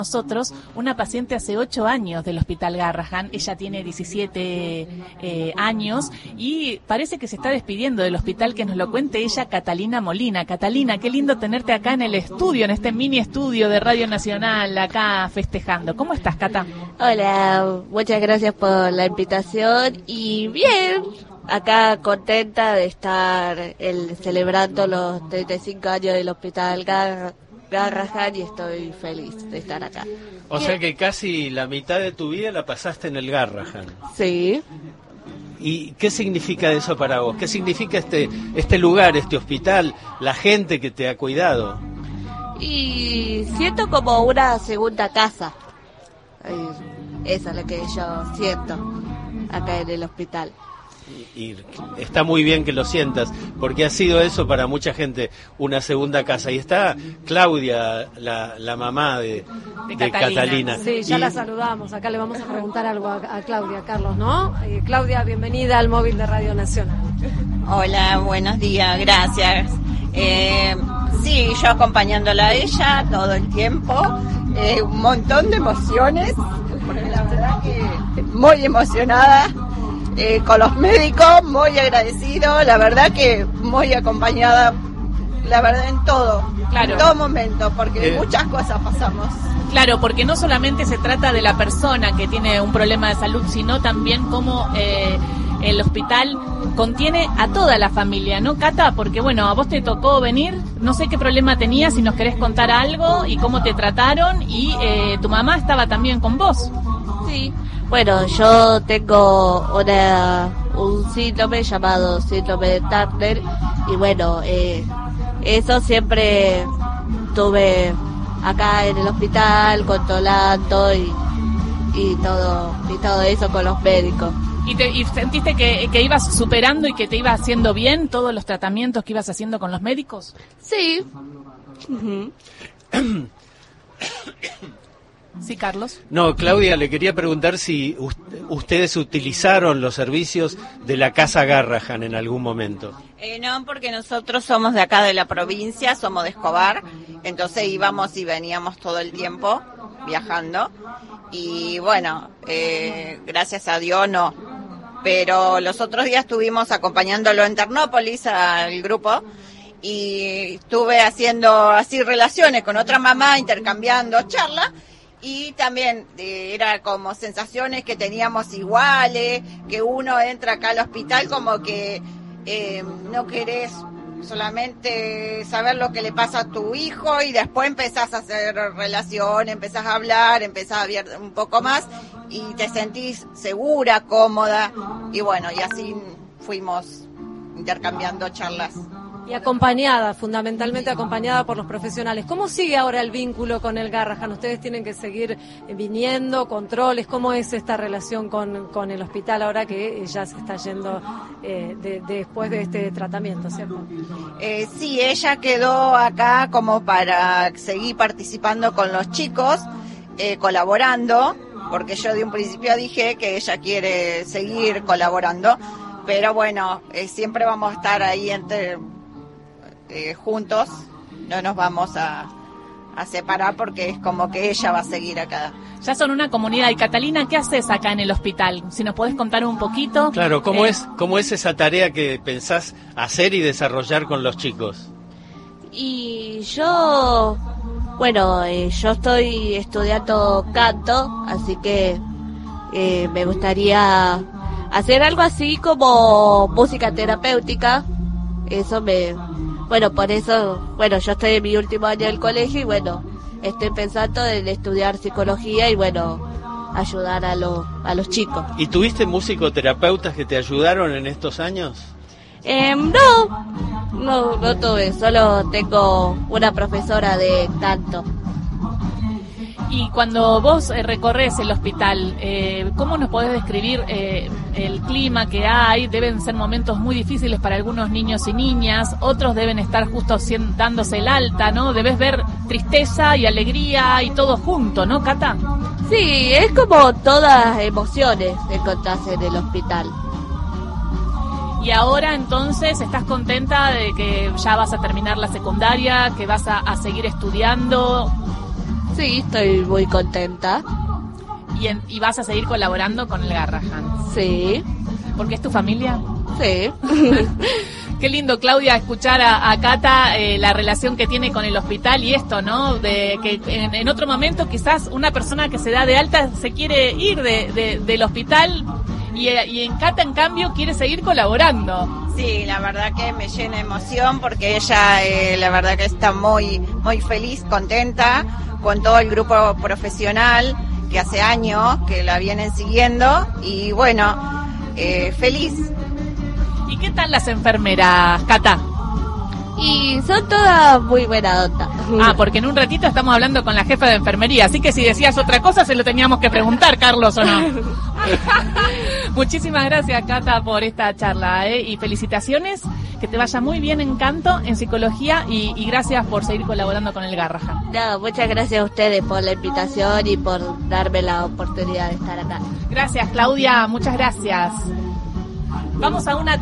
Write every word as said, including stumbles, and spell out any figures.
Nosotros, una paciente hace ocho años del Hospital Garrahan. Ella tiene diecisiete eh, años y parece que se está despidiendo del hospital. Que nos lo cuente ella, Catalina Molina. Catalina, qué lindo tenerte acá en el estudio, en este mini estudio de Radio Nacional, acá festejando. ¿Cómo estás, Cata? Hola, muchas gracias por la invitación y bien, acá contenta de estar el, celebrando los treinta y cinco años del Hospital Garrahan. Garrahan y estoy feliz de estar acá. O sea que casi la mitad de tu vida la pasaste en el Garrahan. Sí. ¿Y qué significa eso para vos? ¿Qué significa este este lugar, este hospital, la gente que te ha cuidado? Y siento como una segunda casa. Esa es lo que yo siento acá en el hospital. Y está muy bien que lo sientas, porque ha sido eso para mucha gente, una segunda casa. Y está Claudia, la, la mamá de, de, de Catalina. Catalina. Sí, ya y... la saludamos. Acá le vamos a preguntar algo a, a Claudia, Carlos, ¿no? Eh, Claudia, bienvenida al móvil de Radio Nacional. Hola, buenos días, gracias. Eh, sí, yo acompañándola a ella todo el tiempo. Eh, un montón de emociones, porque la verdad que muy emocionada. Eh, con los médicos, muy agradecido, la verdad que muy acompañada, la verdad en todo, claro. En todo momento, porque eh. muchas cosas pasamos. Claro, porque no solamente se trata de la persona que tiene un problema de salud, sino también cómo eh, el hospital contiene a toda la familia, ¿no, Cata? Porque bueno, a vos te tocó venir, no sé qué problema tenías, si nos querés contar algo y cómo te trataron, y eh, tu mamá estaba también con vos. Sí. Bueno, yo tengo una, un síndrome llamado síndrome de Turner y bueno, eh, eso siempre estuve acá en el hospital controlando y, y todo y todo eso con los médicos. ¿Y, te, y sentiste que, que ibas superando y que te ibas haciendo bien todos los tratamientos que ibas haciendo con los médicos? Sí. Uh-huh. Sí, Carlos. No, Claudia, le quería preguntar si u- ustedes utilizaron los servicios de la Casa Garrahan en algún momento. Eh, no, porque nosotros somos de acá de la provincia, somos de Escobar, entonces íbamos y veníamos todo el tiempo viajando y bueno, eh, gracias a Dios no, pero los otros días estuvimos acompañándolo en Ternópolis al grupo y estuve haciendo así relaciones con otra mamá, intercambiando charlas. Y también eh, era como sensaciones que teníamos iguales, que uno entra acá al hospital como que eh, no querés solamente saber lo que le pasa a tu hijo y después empezás a hacer relación, empezás a hablar, empezás a ver un poco más y te sentís segura, cómoda y bueno, y así fuimos intercambiando charlas. Y acompañada, fundamentalmente acompañada por los profesionales. ¿Cómo sigue ahora el vínculo con el Garrahan? Ustedes tienen que seguir viniendo, controles. ¿Cómo es esta relación con, con el hospital ahora que ya se está yendo eh, de, de, después de este tratamiento, cierto? Eh, sí, ella quedó acá como para seguir participando con los chicos, eh, colaborando, porque yo de un principio dije que ella quiere seguir colaborando, pero bueno, eh, siempre vamos a estar ahí entre... Eh, juntos, no nos vamos a, a separar porque es como que ella va a seguir acá. Ya son una comunidad. Y Catalina, ¿qué haces acá en el hospital? Si nos podés contar un poquito. Claro, ¿cómo, eh... es, cómo es esa tarea que pensás hacer y desarrollar con los chicos? Y yo, bueno, eh, yo estoy estudiando canto, así que eh, me gustaría hacer algo así como música terapéutica. Eso me... Bueno, por eso, bueno, yo estoy en mi último año del colegio y bueno, estoy pensando en estudiar psicología y bueno, ayudar a, lo, a los chicos. ¿Y tuviste musicoterapeutas que te ayudaron en estos años? Eh, no, no, no tuve, solo tengo una profesora de canto. Y cuando vos eh, recorres el hospital, eh, ¿cómo nos podés describir eh, el clima que hay? Deben ser momentos muy difíciles para algunos niños y niñas, otros deben estar justo dándose el alta, ¿no? Debes ver tristeza y alegría y todo junto, ¿no, Cata? Sí, es como todas emociones encontrarse en el hospital. Y ahora entonces, ¿estás contenta de que ya vas a terminar la secundaria, que vas a, a seguir estudiando? Sí, estoy muy contenta. ¿Y, en, y vas a seguir colaborando con el Garrahan? Sí. ¿Porque es tu familia? Sí. Qué lindo, Claudia, escuchar a, a Cata eh, la relación que tiene con el hospital y esto, ¿no? De que en, en otro momento quizás una persona que se da de alta se quiere ir de, de, del hospital y, y en Cata, en cambio, quiere seguir colaborando. Sí, la verdad que me llena de emoción porque ella, eh, la verdad que está muy, muy feliz, contenta con todo el grupo profesional que hace años que la vienen siguiendo y bueno, eh, feliz. ¿Y qué tal las enfermeras, Cata? Y son todas muy buena onda. Ah, porque en un ratito estamos hablando con la jefa de enfermería, así que si decías otra cosa se lo teníamos que preguntar, Carlos, ¿o no? Muchísimas gracias, Cata, por esta charla, ¿eh? Y felicitaciones, que te vaya muy bien en canto, en psicología, y, y gracias por seguir colaborando con el Garrahan. No, muchas gracias a ustedes por la invitación y por darme la oportunidad de estar acá. Gracias, Claudia, muchas gracias. Vamos a una